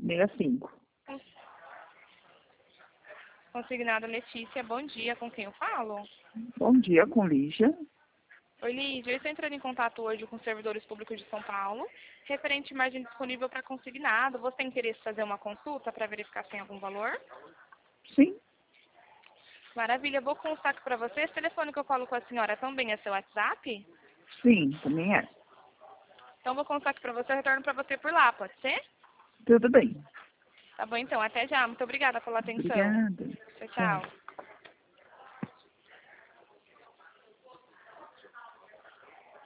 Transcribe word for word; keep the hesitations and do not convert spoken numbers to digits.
sessenta e cinco. Consignada Letícia, bom dia, com quem eu falo? Bom dia, com Lígia. Oi, Lídia, eu estou entrando em contato hoje com os servidores públicos de São Paulo, referente à margem disponível para consignado. Você tem interesse em fazer uma consulta para verificar se tem algum valor? Sim, Maravilha, vou constar aqui para você. Esse telefone que eu falo com a senhora também é seu WhatsApp? sim, também é. Então vou constar aqui para você, eu retorno para você por lá, pode ser? Tudo bem. Tá bom então, até já. Muito obrigada pela atenção. Obrigada. Tchau, Tchau. tchau.